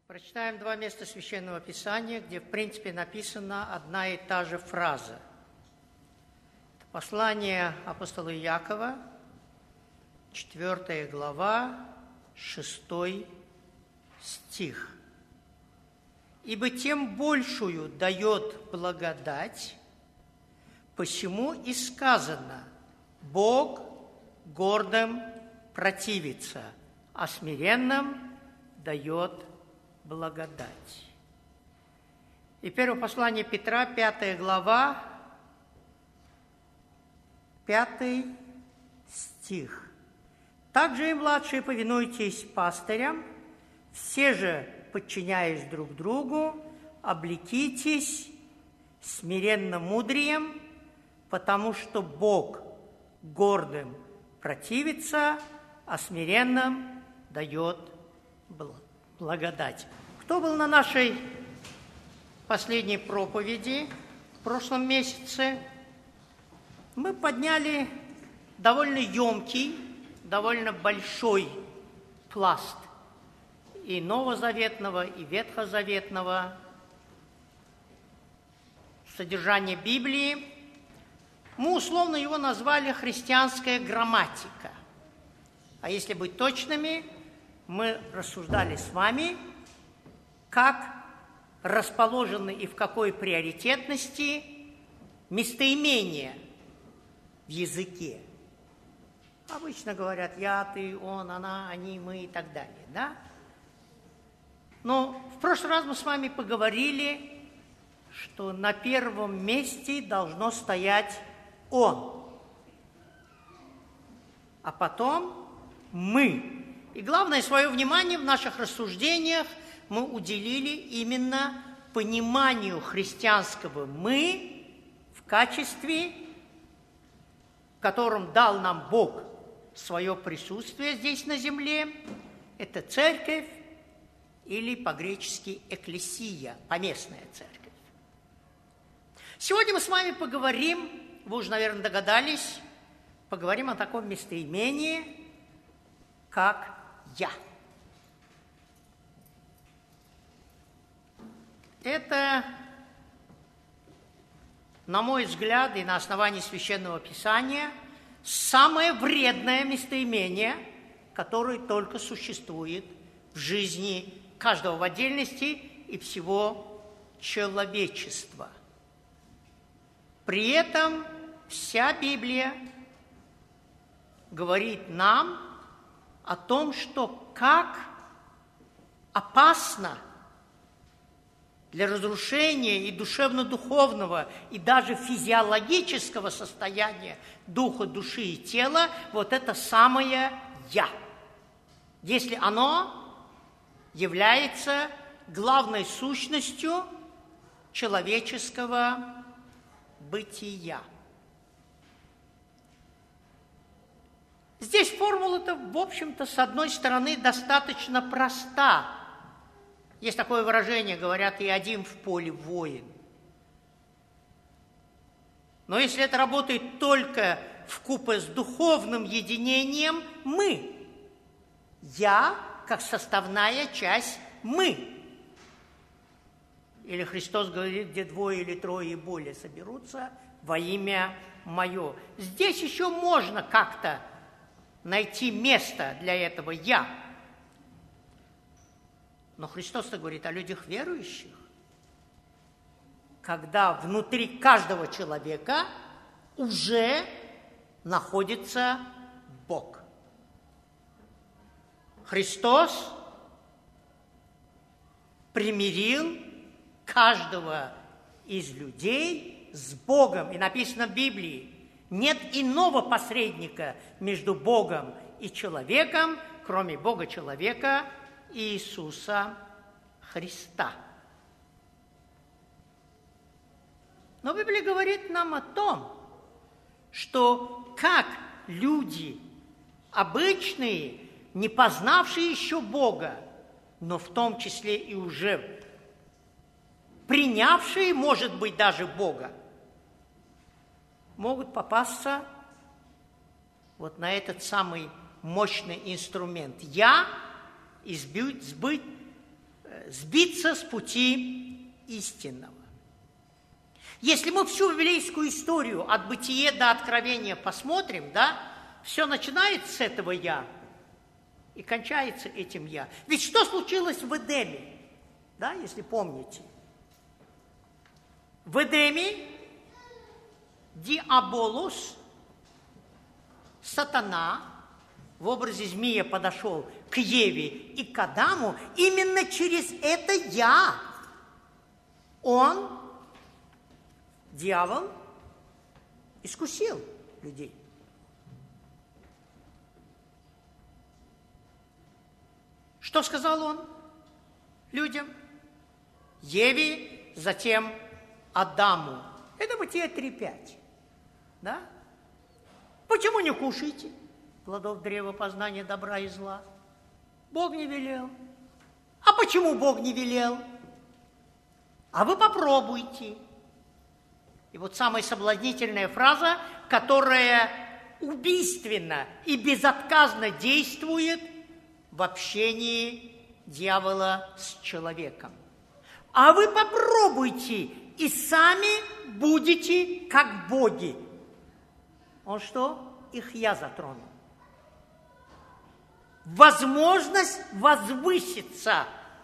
Прочитаем два места Священного Писания, где, в принципе, написана одна и та же фраза. Это послание апостола Иакова, 4 глава, 6 стих. «Ибо тем большую дает благодать, посему и сказано: Бог гордым противится, а смиренным дает благодать». И первое послание Петра, 5 глава, 5 стих. «Также и младшие повинуйтесь пастырям, все же, подчиняясь друг другу, облекитесь смиренно мудрием, потому что Бог гордым противится, а смиренным дает благодать». Кто был на нашей последней проповеди в прошлом месяце? Мы подняли довольно емкий, довольно большой пласт и новозаветного, и ветхозаветного содержания Библии. Мы условно его назвали «христианская грамматика». А если быть точными, мы рассуждали с вами, как расположены и в какой приоритетности местоимения в языке. Обычно говорят «я», «ты», «он», «она», «они», «мы» и так далее, да? Но в прошлый раз мы с вами поговорили, что на первом месте должно стоять «он», а потом «мы». И главное свое внимание в наших рассуждениях мы уделили именно пониманию христианского «мы» в качестве, в котором дал нам Бог свое присутствие здесь на земле. Это церковь или по-гречески «экклесия», поместная церковь. Сегодня мы с вами поговорим, вы уже, наверное, догадались, поговорим о таком местоимении, как «я». Это, на мой взгляд, и на основании Священного Писания, самое вредное местоимение, которое только существует в жизни каждого в отдельности и всего человечества. При этом вся Библия говорит нам о том, что как опасно для разрушения и душевно-духовного, и даже физиологического состояния духа, души и тела вот это самое «я», если оно является главной сущностью человеческого бытия. Здесь формула-то, в общем-то, с одной стороны, достаточно проста. Есть такое выражение, говорят, и один в поле воин. Но если это работает только вкупе с духовным единением «мы», «я» как составная часть «мы». Или Христос говорит, где двое или трое и более соберутся во имя Мое. Здесь еще можно как-то найти место для этого «я». Но Христос-то говорит о людях верующих, когда внутри каждого человека уже находится Бог. Христос примирил каждого из людей с Богом. И написано в Библии: нет иного посредника между Богом и человеком, кроме Бога-человека Иисуса Христа. Но Библия говорит нам о том, что как люди обычные, не познавшие еще Бога, но в том числе и уже принявшие, может быть, даже Бога, могут попасться вот на этот самый мощный инструмент «я» и сбыть сбиться с пути истинного. Если мы всю библейскую историю от Бытия до Откровения посмотрим, да, все начинается с этого «я» и кончается этим «я». Ведь что случилось в Эдеме, да, если помните? В Эдеме Диаболос, сатана, в образе змея подошел к Еве и к Адаму, именно через это «я» он, дьявол, искусил людей. Что сказал он людям? Еве, затем Адаму. Это Бытие 3:5. Да? Почему не кушаете плодов древа познания добра и зла? Бог не велел. А почему Бог не велел? А вы попробуйте. И вот самая соблазнительная фраза, которая убийственно и безотказно действует в общении дьявола с человеком. А вы попробуйте, и сами будете как боги. Он что? Их «я» затронул. Возможность возвыситься.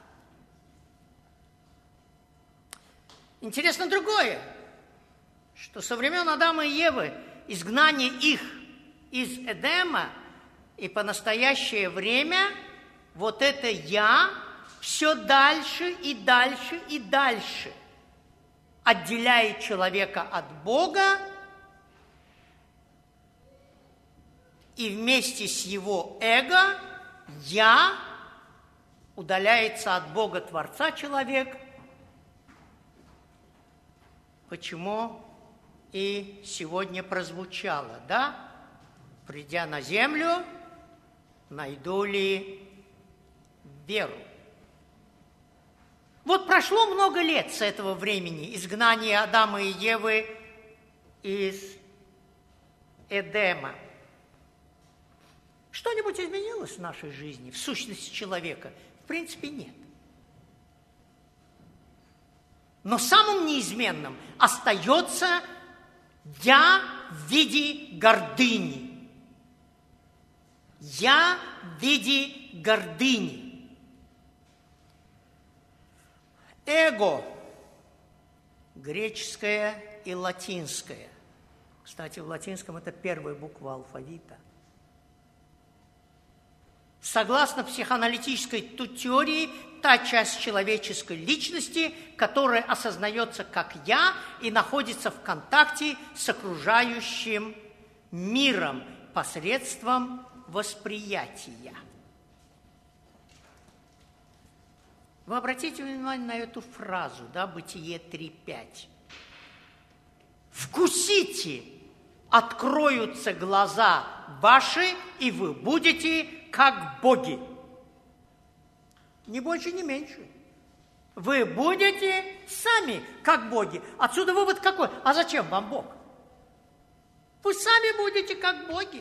Интересно другое, что со времен Адама и Евы изгнание их из Эдема и по настоящее время вот это «я» все дальше и дальше и дальше отделяет человека от Бога, и вместе с его эго «я» удаляется от Бога Творца человек, почему и сегодня прозвучало, да? «Придя на землю, найду ли веру?» Вот прошло много лет с этого времени, изгнания Адама и Евы из Эдема. Что-нибудь изменилось в нашей жизни, в сущности человека? В принципе, нет. Но самым неизменным остается «я» в виде гордыни. «Я» в виде гордыни. Эго, греческое и латинское. Кстати, в латинском это первая буква алфавита. Согласно психоаналитической теории, та часть человеческой личности, которая осознается как «я» и находится в контакте с окружающим миром посредством восприятия. Вы обратите внимание на эту фразу, да, Бытие 3:5. «Вкусите, откроются глаза ваши, и вы будете как боги». Ни больше, ни меньше. Вы будете сами как боги. Отсюда вывод какой? А зачем вам Бог? Вы сами будете как боги.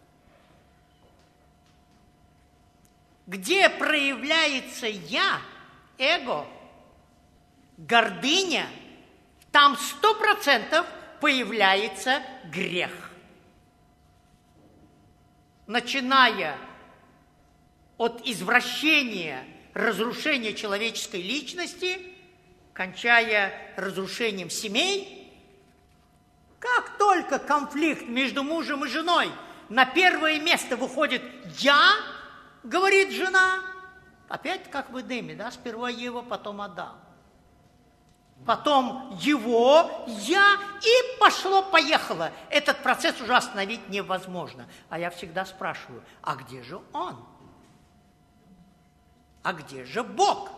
Где проявляется «я», эго, гордыня, там 100% появляется грех. Начиная от извращения, разрушения человеческой личности, кончая разрушением семей, как только конфликт между мужем и женой на первое место выходит «я», говорит жена, опять как в Эдеме, да, сперва Ева, потом Адам. Потом его, я, и пошло-поехало. Этот процесс уже остановить невозможно. А я всегда спрашиваю, а где же он? А где же Бог?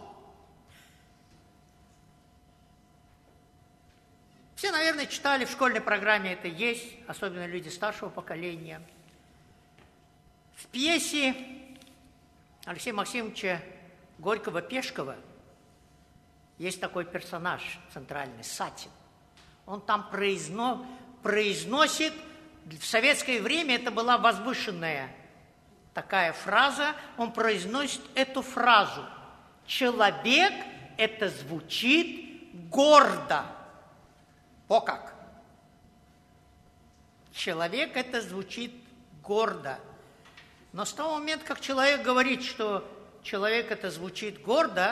Все, наверное, читали, в школьной программе это есть, особенно люди старшего поколения. В пьесе Алексея Максимовича Горького-Пешкова есть такой персонаж центральный, Сатин. Он там произносит, в советское время это была возвышенная такая фраза, он произносит эту фразу: Человек – это звучит гордо. О как! Человек – это звучит гордо. Но с того момента, как человек говорит, что человек – это звучит гордо,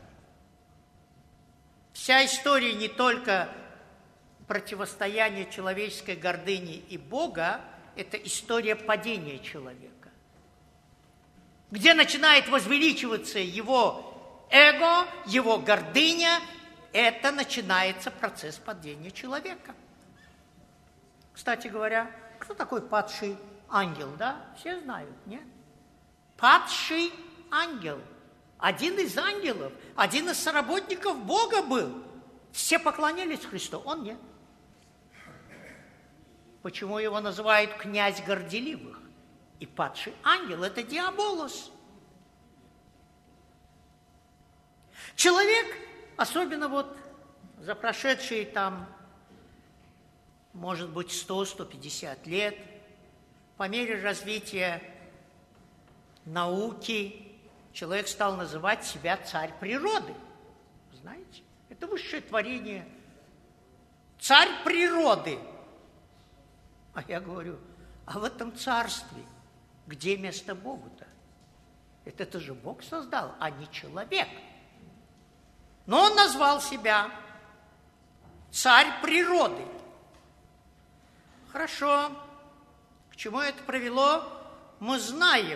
вся история не только противостояния человеческой гордыни и Бога, это история падения человека, где начинает возвеличиваться его эго, его гордыня, это начинается процесс падения человека. Кстати говоря, кто такой падший ангел, да? Все знают, нет? Падший ангел, один из ангелов, один из соработников Бога был. Все поклонялись Христу, он нет. Почему его называют князь горделивых? И падший ангел – это Диаболос. Человек, особенно вот за прошедшие там, может быть, 100-150 лет, по мере развития науки, человек стал называть себя царь природы. Знаете, это высшее творение. Царь природы. А я говорю, а в этом царстве где место Богу-то? Это же Бог создал, а не человек. Но он назвал себя царь природы. Хорошо. К чему это привело, мы знаем.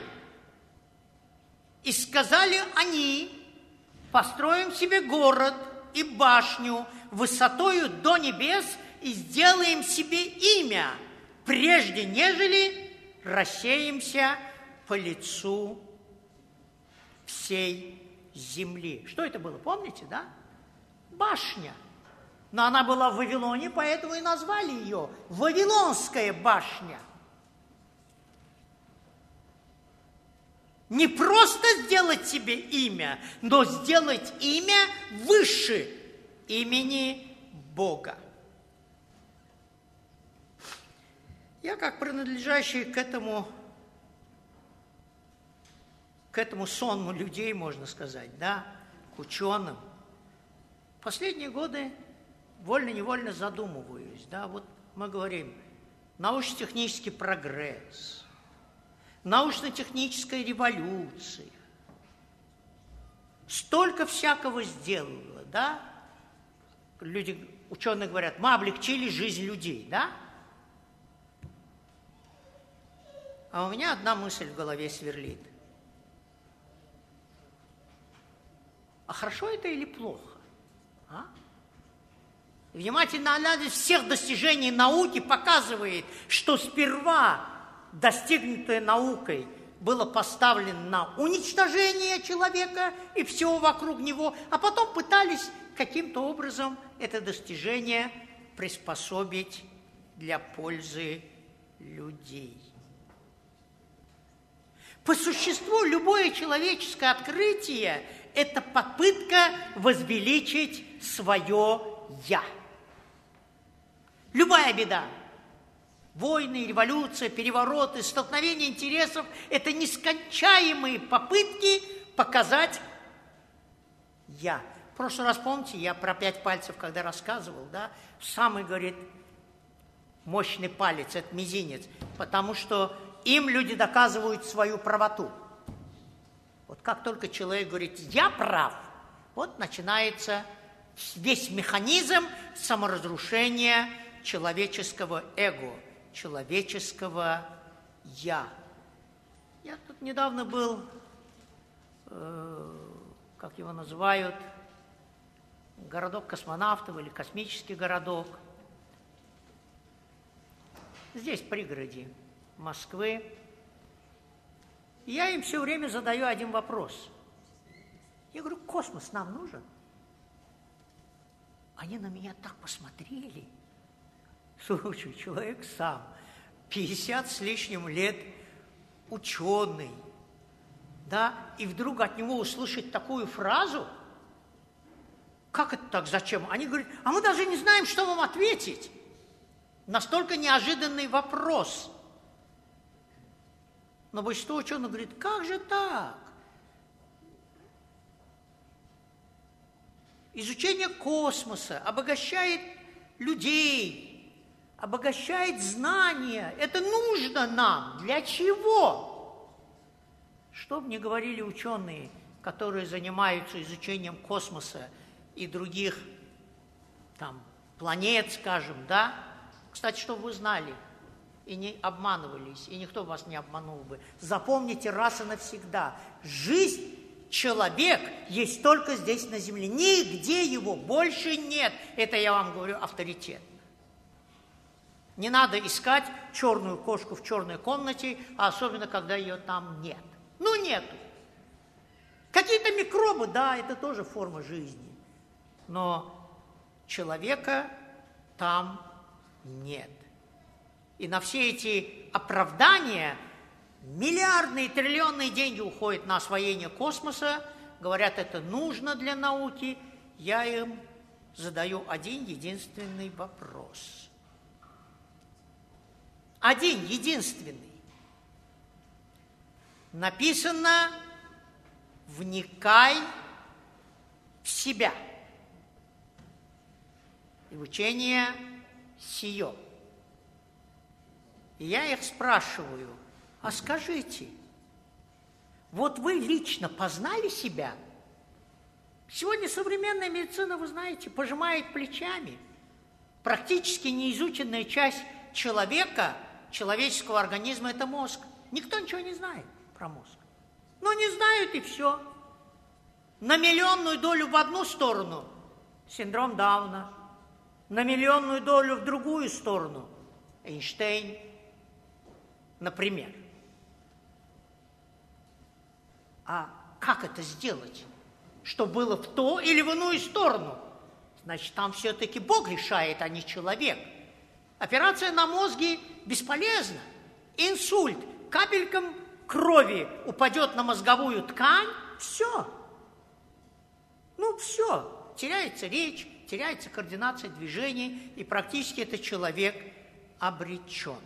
И сказали они, построим себе город и башню высотою до небес и сделаем себе имя, прежде нежели рассеемся по лицу всей земли. Что это было, помните, да? Башня. Но она была в Вавилоне, поэтому и назвали ее Вавилонская башня. Не просто сделать себе имя, но сделать имя выше имени Бога. Я, как принадлежащий к этому сонму людей, можно сказать, да, к ученым, в последние годы вольно-невольно задумываюсь, да, вот мы говорим, научно-технический прогресс, научно-техническая революция, столько всякого сделала, да, люди, ученые говорят, мы облегчили жизнь людей, да, а у меня одна мысль в голове сверлит. А хорошо это или плохо? А? Внимательный анализ всех достижений науки показывает, что сперва достигнутое наукой было поставлено на уничтожение человека и всего вокруг него, а потом пытались каким-то образом это достижение приспособить для пользы людей. По существу любое человеческое открытие – это попытка возвеличить свое «я». Любая беда, войны, революция, перевороты, столкновения интересов – это нескончаемые попытки показать «я». В прошлый раз, помните, я про 5 пальцев, когда рассказывал, да, самый, говорит, мощный палец – это мизинец, потому что им люди доказывают свою правоту. Вот как только человек говорит «я прав», вот начинается весь механизм саморазрушения человеческого эго, человеческого «я». Я тут недавно был, как его называют, городок космонавтов или космический городок. Здесь, в пригороде Москвы. И я им все время задаю один вопрос. Я говорю, космос нам нужен? Они на меня так посмотрели. Слушай, человек сам, 50 с лишним лет, ученый, да, и вдруг от него услышать такую фразу, как это так, зачем? Они говорят, а мы даже не знаем, что вам ответить. Настолько неожиданный вопрос. Но большинство ученых говорит, как же так? изучение космоса обогащает людей, обогащает знания. Это нужно нам. Для чего? Что бы ни говорили ученые, которые занимаются изучением космоса и других там планет, скажем, да? Кстати, чтобы вы знали и не обманывались, и никто вас не обманул бы. Запомните раз и навсегда. Жизнь, человек есть только здесь на земле. Нигде его больше нет. Это я вам говорю авторитетно. Не надо искать черную кошку в черной комнате, а особенно, когда ее там нет. Ну, нету. Какие-то микробы, да, это тоже форма жизни. Но человека там нет. И на все эти оправдания миллиардные, триллионные деньги уходят на освоение космоса. Говорят, это нужно для науки. Я им задаю один единственный вопрос. Один единственный. Написано: вникай в себя и в учение сие. И я их спрашиваю: а скажите, вот вы лично познали себя? Сегодня современная медицина, вы знаете, пожимает плечами. Практически неизученная часть человека, человеческого организма – это мозг. Никто ничего не знает про мозг. Ну, не знают и все. На миллионную долю в одну сторону – синдром Дауна, на миллионную долю в другую сторону – Эйнштейн, например. А как это сделать? Что было в ту или в иную сторону? Значит, там все-таки Бог решает, а не человек. Операция на мозге бесполезна. Инсульт, капельком крови упадет на мозговую ткань, все. Ну, все. Теряется речь, теряется координация движений, и практически этот человек обречен.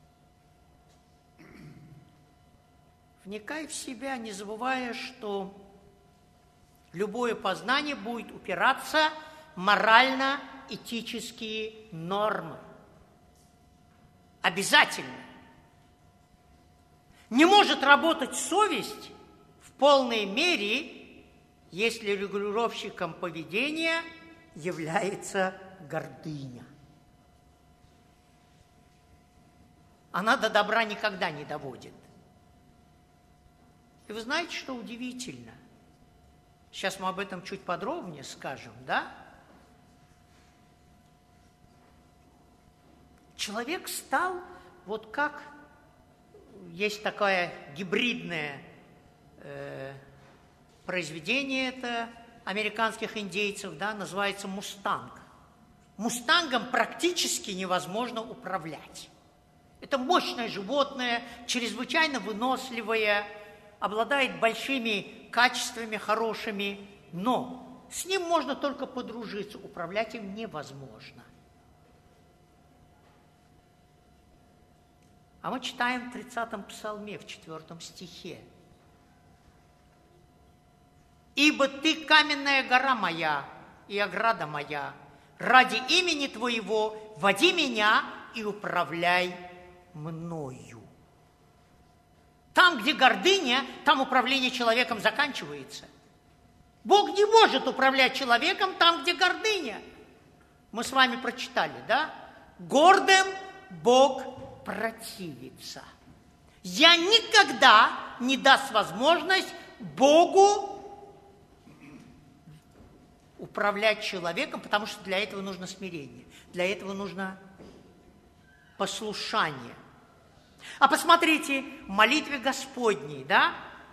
Вникай в себя, не забывая, что любое познание будет упираться в морально-этические нормы. Обязательно. Не может работать совесть в полной мере, если регулировщиком поведения является гордыня. Она до добра никогда не доводит. И вы знаете, что удивительно? Сейчас мы об этом чуть подробнее скажем, да? Человек стал, вот как есть такое гибридное произведение, это американских индейцев, да, называется мустанг. Мустангом практически невозможно управлять. Это мощное животное, чрезвычайно выносливое, обладает большими качествами, хорошими, но с ним можно только подружиться, управлять им невозможно. А мы читаем в 30-м псалме, в 4 стихе. «Ибо ты каменная гора моя и ограда моя, ради имени твоего води меня и управляй мною». Там, где гордыня, там управление человеком заканчивается. Бог не может управлять человеком там, где гордыня. Мы с вами прочитали, да? Гордым Бог противится. Я никогда не даст возможность Богу управлять человеком, потому что для этого нужно смирение, для этого нужно послушание. А посмотрите, в молитве Господней, да,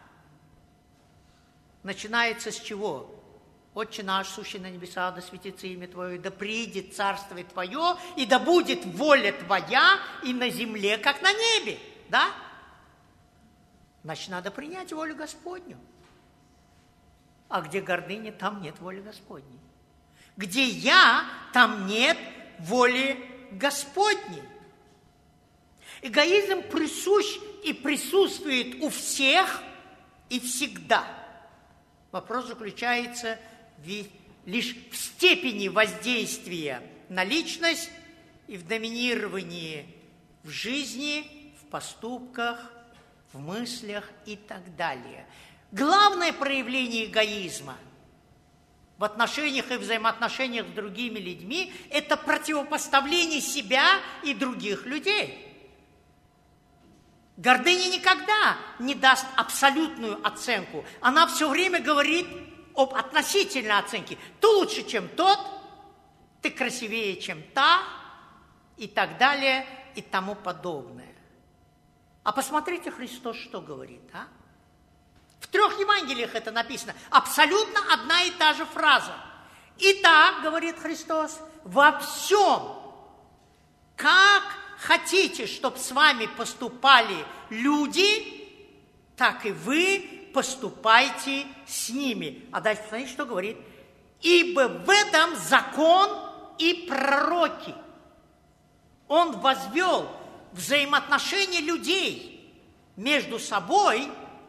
начинается с чего? «Отче наш, сущий на небесах, да светится имя Твое, да приидет царствие Твое, и да будет воля Твоя и на земле, как на небе». Да? Значит, надо принять волю Господню. А где гордыня, там нет воли Господней. Где я, там нет воли Господней. Эгоизм присущ и присутствует у всех и всегда. Вопрос заключается в лишь в степени воздействия на личность и в доминировании в жизни, в поступках, в мыслях и так далее. Главное проявление эгоизма в отношениях и взаимоотношениях с другими людьми – это противопоставление себя и других людей. Гордыня никогда не даст абсолютную оценку. Она все время говорит об относительной оценке. Ты лучше, чем тот, ты красивее, чем та, и так далее, и тому подобное. А посмотрите, Христос что говорит, а? В 3 Евангелиях это написано. Абсолютно одна и та же фраза. Итак, говорит Христос, во всем, как хотите, чтобы с вами поступали люди, так и вы поступайте с ними. А дальше посмотрите, что говорит. Ибо в этом закон и пророки. Он возвел взаимоотношения людей между собой.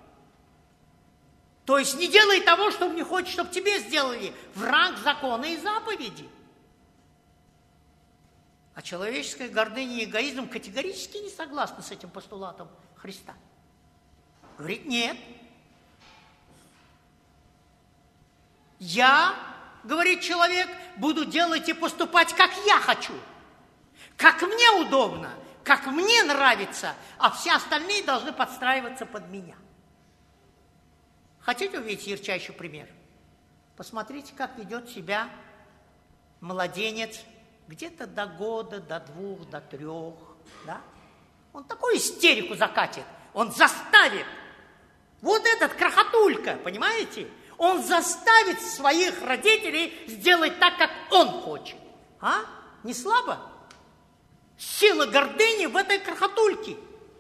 То есть не делай того, что не хочешь, чтобы тебе сделали, в ранг закона и заповеди. А человеческая гордыня и эгоизм категорически не согласны с этим постулатом Христа. Говорит, нет. Я, говорит человек, буду делать и поступать, как я хочу, как мне удобно, как мне нравится, а все остальные должны подстраиваться под меня. Хотите увидеть ярчайший пример? Посмотрите, как ведет себя младенец где-то до года, до 2, до 3, да? Он такую истерику закатит, он заставит. Вот этот крохотулька, понимаете? Он заставит своих родителей сделать так, как он хочет. А? Не слабо? Сила гордыни в этой крохотульке.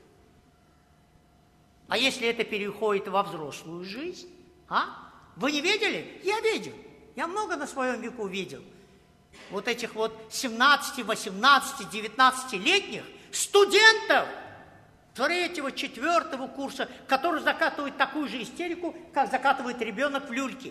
А если это переходит во взрослую жизнь? А? Вы не видели? Я видел. Я много на своем веку видел. Вот этих вот 17, 18, 19-летних студентов 3-го, 4-го курса, которые закатывают такую же истерику, как закатывает ребенок в люльке.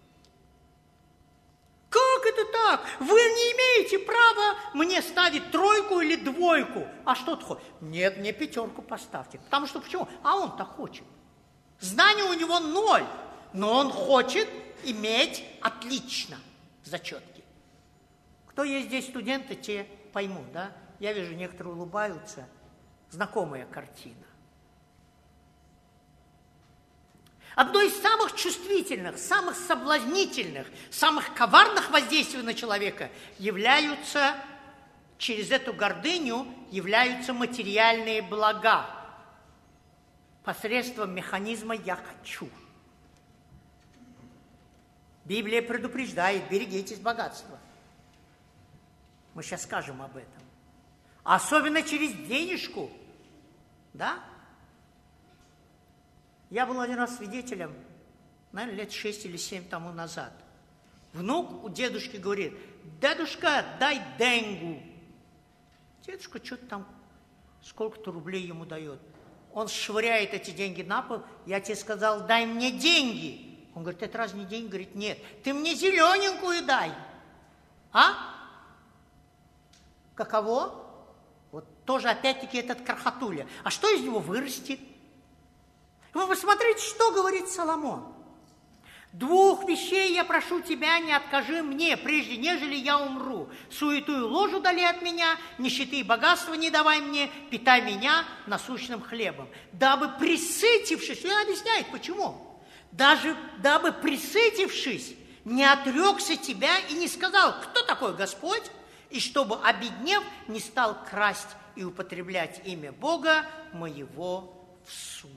Как это так? Вы не имеете права мне ставить 3 или 2. А что ты хочешь? Нет, мне 5 поставьте. Потому что почему? А он-то хочет. Знания у него 0, но он хочет иметь отлично зачетки. Кто есть здесь студенты, те поймут, да? Я вижу, некоторые улыбаются. Знакомая картина. Одно из самых чувствительных, самых соблазнительных, самых коварных воздействий на человека являются, через эту гордыню, являются материальные блага посредством механизма «я хочу». Библия предупреждает, берегитесь богатства. Мы сейчас скажем об этом. Особенно через денежку, да? Я был один раз свидетелем, наверное, лет 6 или 7 тому назад. Внук у дедушки говорит: дедушка, дай деньгу. Дедушка что-то там, сколько-то рублей ему дает. Он швыряет эти деньги на пол. Я тебе сказал, дай мне деньги. Он говорит, это разве не деньги? Говорит, нет, ты мне зелененькую дай. А? Каково? Вот тоже опять-таки этот крохотуля. А что из него вырастет? Вы посмотрите, что говорит Соломон. 2 вещей я прошу тебя, не откажи мне, прежде нежели я умру. Суету и ложь удали от меня, нищеты и богатства не давай мне, питай меня насущным хлебом. Дабы присытившись, он объясняет, почему. Дабы присытившись, не отрекся тебя и не сказал, кто такой Господь, и чтобы, обеднев, не стал красть и употреблять имя Бога моего в суе.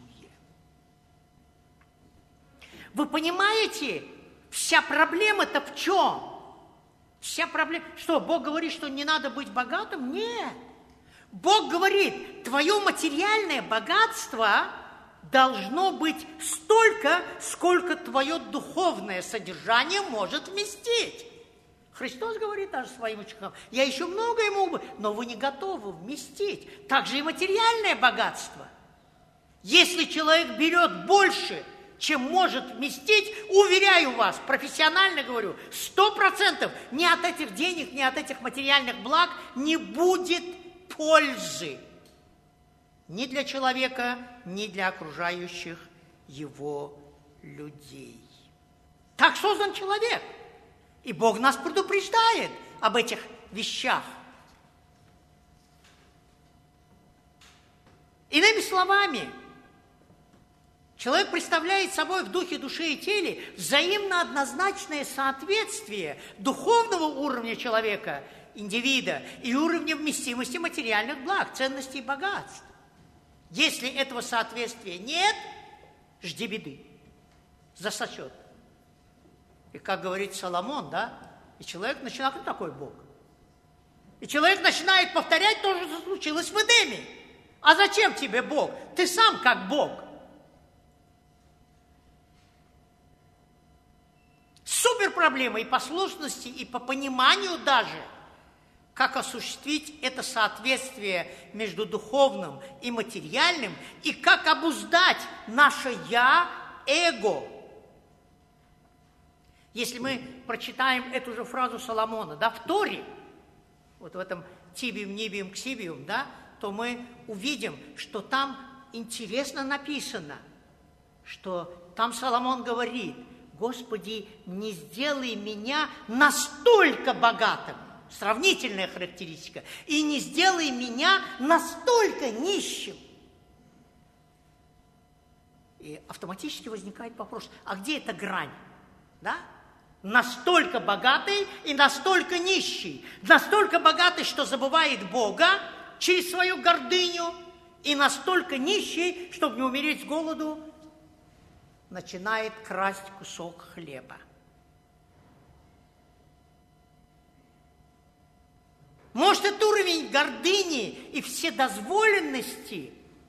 Вы понимаете, вся проблема-то в чем? Вся проблема... Что, Бог говорит, что не надо быть богатым? Нет. Бог говорит, твое материальное богатство должно быть столько, сколько твое духовное содержание может вместить. Христос говорит даже своим ученикам, я еще многое могу, но вы не готовы вместить. Так же и материальное богатство. Если человек берет больше, чем может вместить, уверяю вас, профессионально говорю, 100% ни от этих денег, ни от этих материальных благ не будет пользы ни для человека, ни для окружающих его людей. Так создан человек. И Бог нас предупреждает об этих вещах. Иными словами, человек представляет собой в духе, душе и теле взаимно однозначное соответствие духовного уровня человека, индивида, и уровня вместимости материальных благ, ценностей и богатств. Если этого соответствия нет, жди беды, засосет. И как говорит Соломон, да, и человек начинает, кто такой Бог? И человек начинает повторять то, что случилось в Эдеме. А зачем тебе Бог? Ты сам как Бог. Супер проблема и послушности, и по пониманию даже, как осуществить это соответствие между духовным и материальным, и как обуздать наше «я», эго. Если мы прочитаем эту же фразу Соломона, да, в Торе, вот в этом Тибиум, Нибиум, Ксибиум, да, то мы увидим, что там интересно написано, что там Соломон говорит: «Господи, не сделай меня настолько богатым», сравнительная характеристика, «и не сделай меня настолько нищим». И автоматически возникает вопрос: а где эта грань? Да? Настолько богатый и настолько нищий. Настолько богатый, что забывает Бога через свою гордыню, и настолько нищий, чтобы не умереть с голоду, начинает красть кусок хлеба. Может, это уровень гордыни и вседозволенности,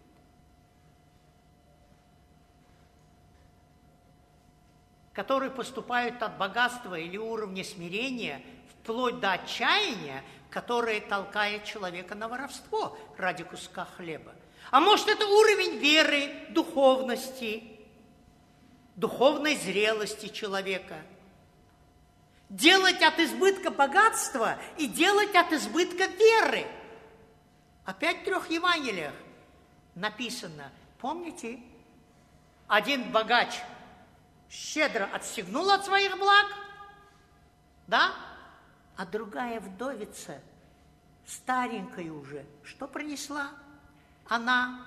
которые поступают от богатства или уровня смирения, вплоть до отчаяния, которое толкает человека на воровство ради куска хлеба. А может, это уровень веры, духовности, духовной зрелости человека. Делать от избытка богатства и делать от избытка веры. Опять в 3 Евангелиях написано, помните, один богач щедро отстегнул от своих благ, да? А другая вдовица, старенькая уже, что принесла? Она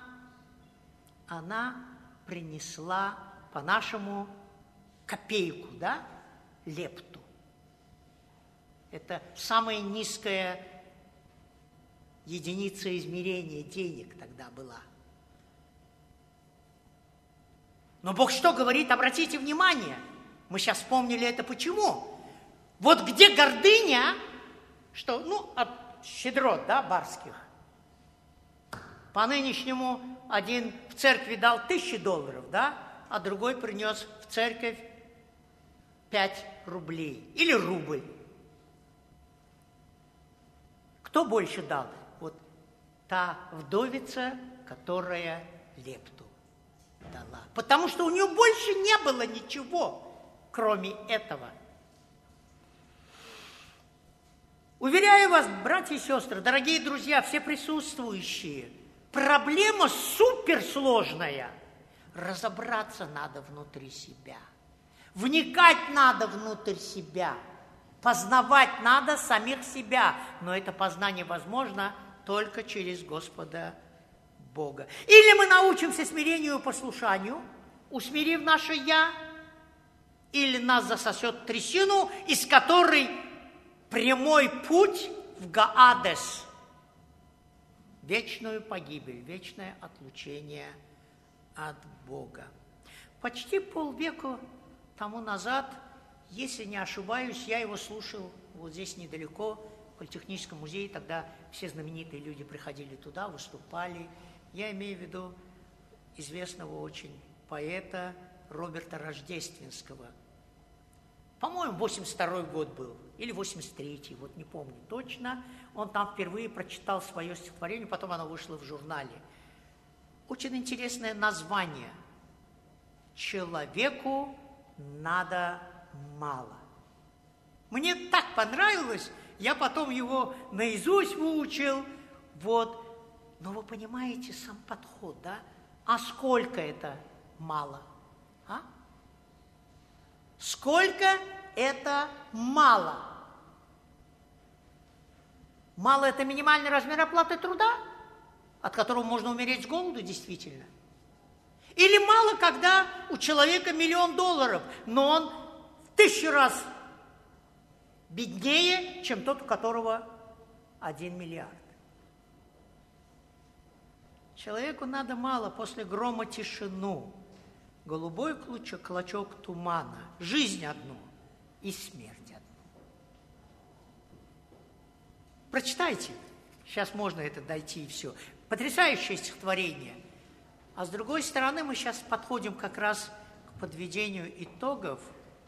принесла, по-нашему, копейку, да? Лепту. Это самая низкая единица измерения денег тогда была. Но Бог что говорит? Обратите внимание. Мы сейчас вспомнили это почему. Вот где гордыня, что, от щедрот, да, барских. По нынешнему один в церкви дал $1000, да, а другой принес в церковь 5 рублей или рубль. Кто больше дал? Вот та вдовица, которая лепту дала. Потому что у нее больше не было ничего, кроме этого. Уверяю вас, братья и сестры, дорогие друзья, все присутствующие, проблема суперсложная. Разобраться надо внутри себя. Вникать надо внутрь себя. Познавать надо самих себя. Но это познание возможно только через Господа Бога. Или мы научимся смирению и послушанию, усмирив наше «я», или нас засосет трясину, из которой прямой путь в Гаадес, вечную погибель, вечное отлучение от Бога. Почти полвека тому назад, если не ошибаюсь, я его слушал вот здесь недалеко, в Политехническом музее, тогда все знаменитые люди приходили туда, выступали. Я имею в виду известного очень поэта Роберта Рождественского. По-моему, 82-й год был, или 83-й, вот не помню точно. Он там впервые прочитал свое стихотворение, потом оно вышло в журнале. Очень интересное название. человеку надо мало. Мне так понравилось, я потом его наизусть выучил. Вот. Но вы понимаете сам подход, да? А сколько это мало? А? Сколько это мало? Мало – это минимальный размер оплаты труда, от которого можно умереть с голоду, действительно. Или мало, когда у человека $1 миллион, но он в 1000 раз беднее, чем тот, у которого 1 миллиард. Человеку надо мало, после грома тишину, голубой клочок тумана, жизнь одну и смерть одну. Прочитайте, сейчас можно это дойти и все. Потрясающее стихотворение. А с другой стороны, мы сейчас подходим как раз к подведению итогов.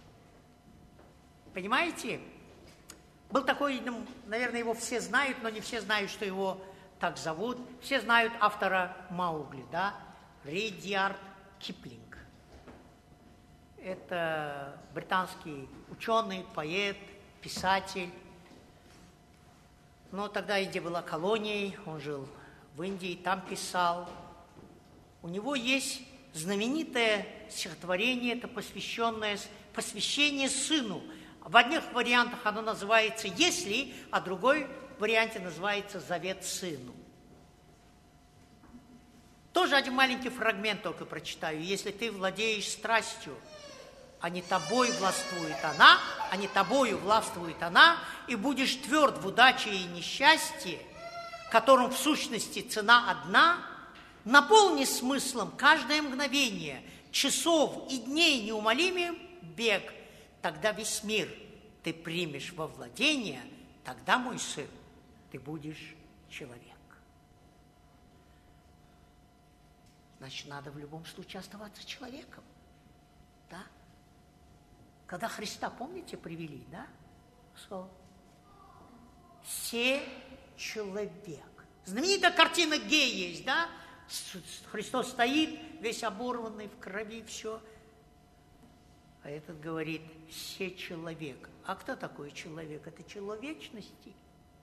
Понимаете? Был такой, наверное, его все знают, но не все знают, что его так зовут. Все знают автора «Маугли», да? Ридьярд Киплинг. Это британский ученый, поэт, писатель. Но тогда Индия была колонией, он жил в Индии, там писал. У него есть знаменитое стихотворение, это посвящение сыну. В одних вариантах оно называется «Если», а в другой варианте называется «Завет сыну». Тоже один маленький фрагмент только прочитаю. «Если ты владеешь страстью, а не тобою властвует она, и будешь тверд в удаче и несчастье, которым в сущности цена одна, наполни смыслом каждое мгновение, часов и дней неумолимый бег, тогда весь мир ты примешь во владение, тогда, мой сын, ты будешь человек». Значит, надо в любом случае оставаться человеком, да? Когда Христа, помните, привели, да? «Се человек». Знаменитая картина Гея есть, да? Христос стоит, весь оборванный, в крови, все. А этот говорит: «Се человек». А кто такой человек? Это человечности.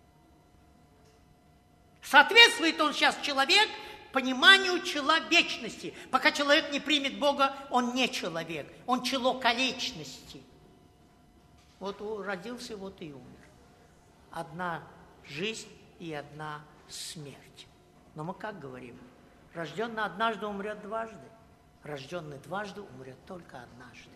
Соответствует он сейчас человек пониманию человечности. Пока человек не примет Бога, он не человек, он человечности. Вот родился, вот и умер. Одна жизнь и одна смерть. Но мы как говорим? Рожденный однажды умрет дважды, рожденный дважды умрет только однажды.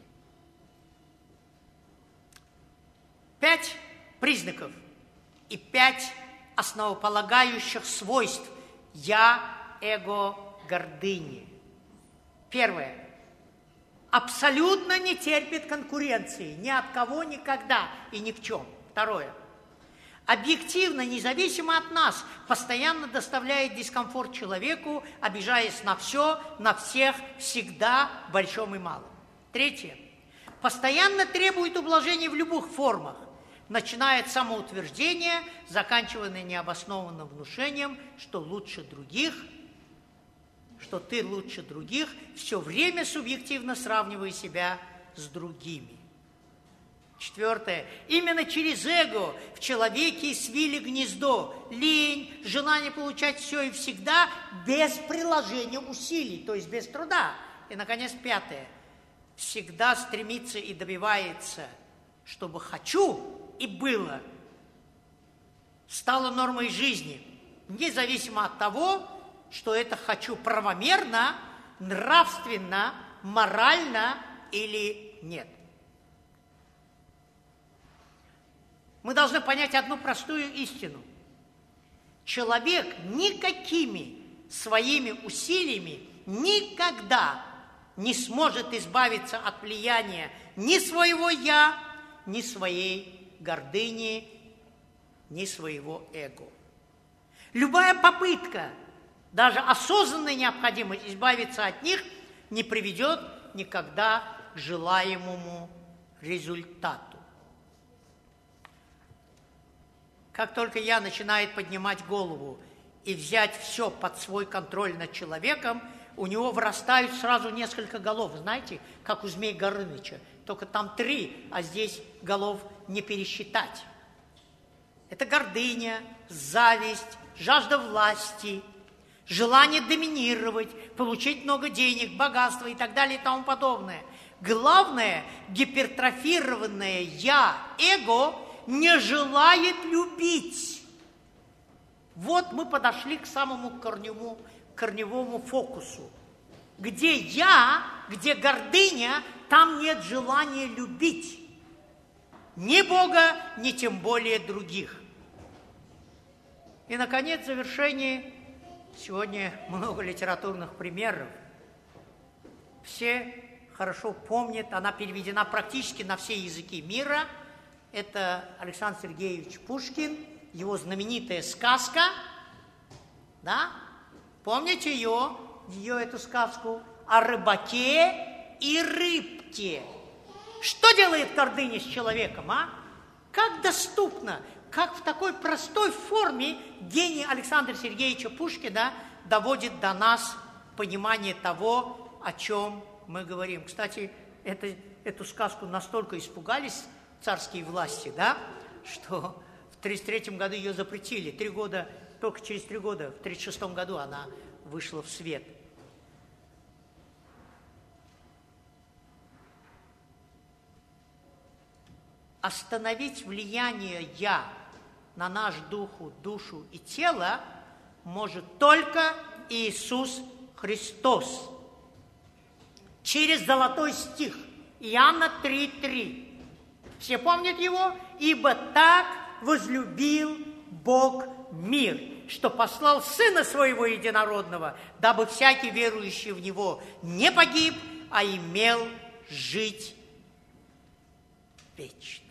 5 признаков и 5 основополагающих свойств «я», эго, гордыни. Первое. Абсолютно не терпит конкуренции ни от кого, никогда и ни в чем. Второе. Объективно, независимо от нас, постоянно доставляет дискомфорт человеку, обижаясь на все, на всех, всегда, в большом и малом. Третье. Постоянно требует ублажения в любых формах, начиная от самоутверждения, заканчивая необоснованным внушением, что лучше других, что ты лучше других, все время субъективно сравнивая себя с другими. Четвертое. Именно через эго в человеке свили гнездо, лень, желание получать все и всегда без приложения усилий, то есть без труда. И, наконец, пятое. Всегда стремится и добивается, чтобы «хочу» и было, стало нормой жизни, независимо от того, что это «хочу» правомерно, нравственно, морально или нет. Мы должны понять одну простую истину. Человек никакими своими усилиями никогда не сможет избавиться от влияния ни своего «я», ни своей гордыни, ни своего эго. Любая попытка, даже осознанная необходимость избавиться от них, не приведет никогда к желаемому результату. Как только «я» начинает поднимать голову и взять все под свой контроль над человеком, у него вырастают сразу несколько голов, знаете, как у Змей Горыныча. Только там 3, а здесь голов не пересчитать. Это гордыня, зависть, жажда власти, желание доминировать, получить много денег, богатства и так далее и тому подобное. Главное, гипертрофированное «я», эго, не желает любить. Вот мы подошли к самому корневому фокусу. Где «я», где гордыня, там нет желания любить. Ни Бога, ни тем более других. И, наконец, в завершении, сегодня много литературных примеров. Все хорошо помнят, она переведена практически на все языки мира. Это Александр Сергеевич Пушкин, его знаменитая сказка. Да? Помните ее эту сказку о рыбаке и рыбке? Что делает гордыня с человеком, а? Как доступно, как в такой простой форме гений Александра Сергеевича Пушкина доводит до нас понимание того, о чем мы говорим. Кстати, эту сказку настолько испугались царские власти, да, что в 1933 году ее запретили. Только через 3 года, в 1936 году она вышла в свет. Остановить влияние «я» на наш душу и тело может только Иисус Христос. Через золотой стих Иоанна 3:3. Все помнят его? «Ибо так возлюбил Бог мир, что послал Сына Своего Единородного, дабы всякий верующий в Него не погиб, а имел жить вечно».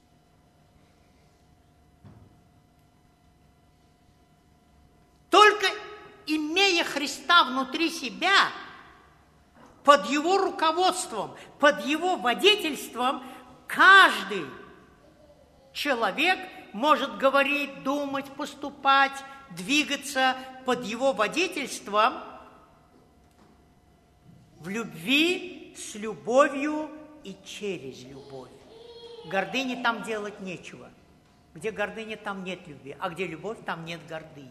Только имея Христа внутри себя, под Его руководством, под Его водительством, каждый человек может говорить, думать, поступать, двигаться под Его водительством в любви, с любовью и через любовь. Гордыне там делать нечего. Где гордыня, там нет любви, а где любовь, там нет гордыни.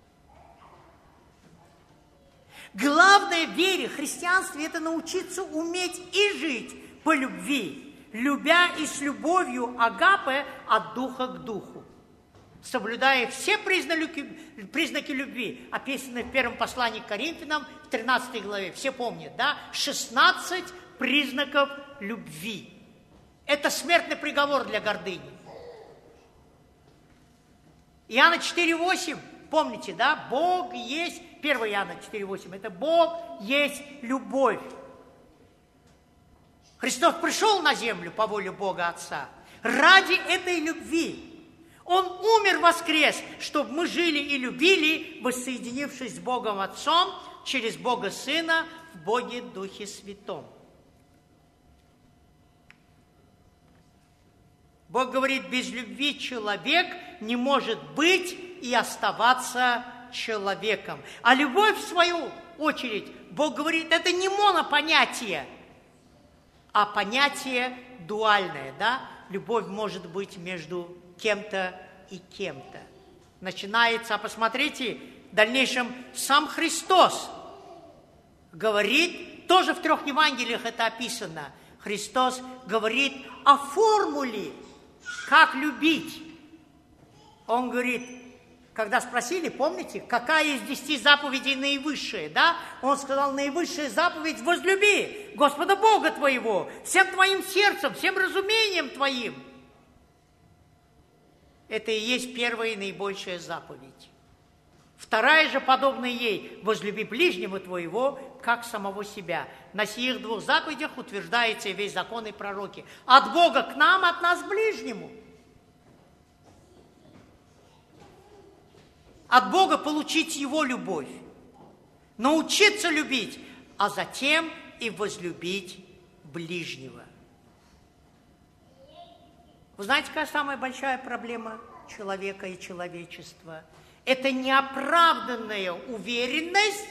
Главное в вере, христианстве – это научиться уметь и жить по любви, любя и с любовью агапе от духа к духу, соблюдая все признаки любви, описанные в первом послании к Коринфянам, в 13 главе. Все помнят, да? 16 признаков любви. Это смертный приговор для гордыни. Иоанна 4:8, помните, да? Бог есть, 1 Иоанна 4:8, это Бог есть любовь. Христос пришел на землю по воле Бога Отца ради этой любви. Он умер, воскрес, чтобы мы жили и любили, воссоединившись с Богом Отцом через Бога Сына в Боге Духе Святом. Бог говорит, без любви человек не может быть и оставаться человеком. А любовь, в свою очередь, Бог говорит, это не монопонятие, а понятие дуальное, да? Любовь может быть между кем-то и кем-то. Начинается, посмотрите, в дальнейшем сам Христос говорит, тоже в 3 Евангелиях это описано, Христос говорит о формуле, как любить. Он говорит, когда спросили, помните, какая из 10 заповедей наивысшая, да? Он сказал, наивысшая заповедь – возлюби Господа Бога твоего всем твоим сердцем, всем разумением твоим. Это и есть первая и наибольшая заповедь. Вторая же, подобная ей, возлюби ближнего твоего, как самого себя. На сих 2 заповедях утверждается и весь закон и пророки. От Бога к нам, от нас к ближнему. От Бога получить Его любовь, научиться любить, а затем и возлюбить ближнего. Вы знаете, какая самая большая проблема человека и человечества? Это неоправданная уверенность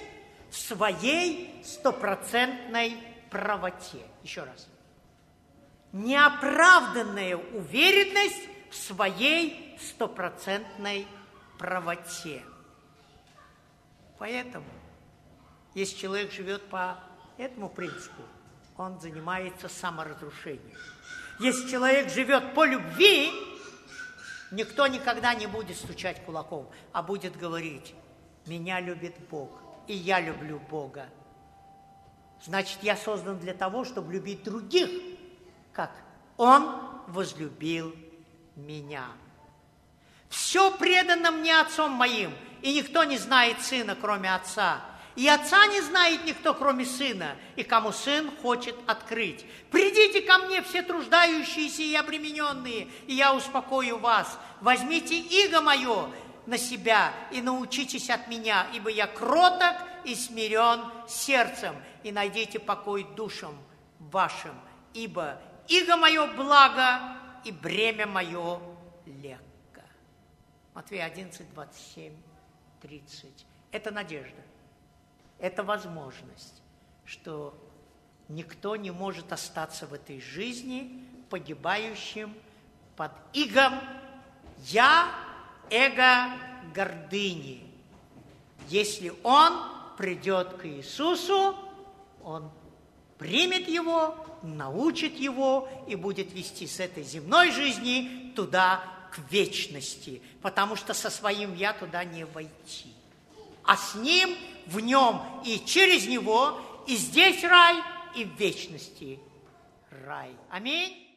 в своей стопроцентной правоте. Еще раз. Неоправданная уверенность в своей стопроцентной правоте. Поэтому, если человек живет по этому принципу, он занимается саморазрушением. Если человек живет по любви, никто никогда не будет стучать кулаком, а будет говорить: меня любит Бог, и я люблю Бога. Значит, я создан для того, чтобы любить других, как Он возлюбил меня. Все предано мне Отцом моим, и никто не знает Сына, кроме Отца. И Отца не знает никто, кроме Сына, и кому Сын хочет открыть. Придите ко мне, все труждающиеся и обремененные, и я успокою вас. Возьмите иго мое на себя и научитесь от меня, ибо я кроток и смирен сердцем, и найдите покой душам вашим, ибо иго мое благо, и бремя мое легко. Матфея 11, 27, 30. Это надежда. Это возможность, что никто не может остаться в этой жизни погибающим под игом «я», эго, гордыни. Если он придет к Иисусу, он примет его, научит его и будет вести с этой земной жизни туда, к вечности, потому что со своим «я» туда не войти. А с ним, в нем и через него, и здесь рай, и в вечности рай. Аминь.